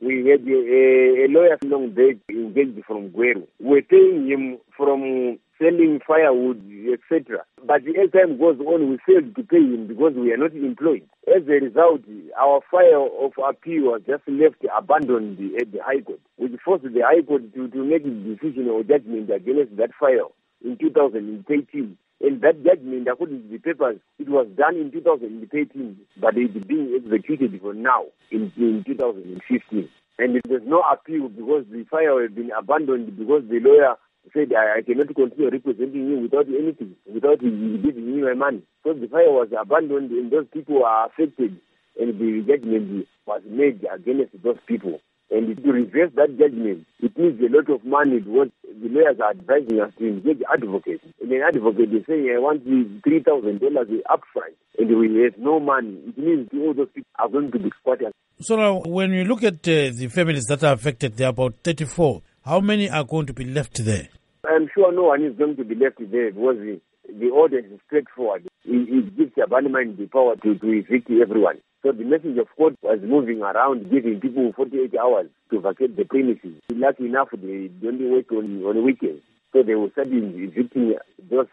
We had a lawyer long day engaged from Gweru. We were paying him from selling firewood, etc. But as time goes on, we failed to pay him because we are not employed. As a result, our file of appeal was just left abandoned at the High Court, which forced the High Court to make a decision or judgment against that file in 2013. And that judgment, according to the papers, it was done in 2013, but it is being executed for now in 2015. And there's no appeal because the file has been abandoned because the lawyer said, I cannot continue representing you without anything, without giving me my money. So the file was abandoned and those people are affected, and the judgment was made against those people. And to reverse that judgment, it needs a lot of money because the lawyers are advising us to engage advocates. And an advocate is saying, I want $3,000 upfront, and we have no money. It means all those people are going to be squatters. So now, when you look at the families that are affected, there are about 34. How many are going to be left there? I'm sure no one is going to be left there because the order is straightforward. It gives Shabaniman the power to evict everyone. So the message of court was moving around, giving people 48 hours to vacate the premises. Lucky enough, they only work on weekends. So they were starting evicting those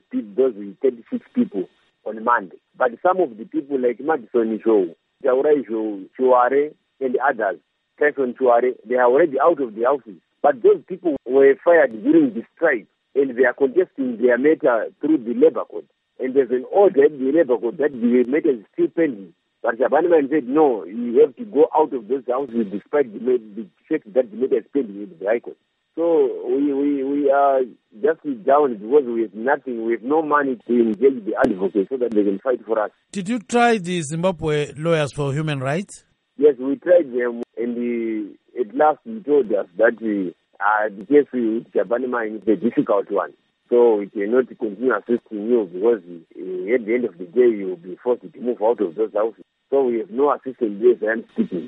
36 people on Monday. But some of the people like Madison Show, Jaurai Show, Chuare, and others, Tyson Chuare, they are already out of the houses. But those people were fired during the strike, and they are contesting their matter through the labor code. And there's an order in the labor code that the matter is still pending. But Shabaniman said, no, you have to go out of those houses despite the fact that the matter is pending in the High Court. So we are just down because we have nothing. We have no money to engage the advocates so that they can fight for us. Did you try the Zimbabwe Lawyers for Human Rights? Yes, we tried them, and at last he told us that the case with Shabaniman is a difficult one. So we cannot continue assisting you because at the end of the day you will be forced to move out of those houses. So we have no assistance there, I am speaking.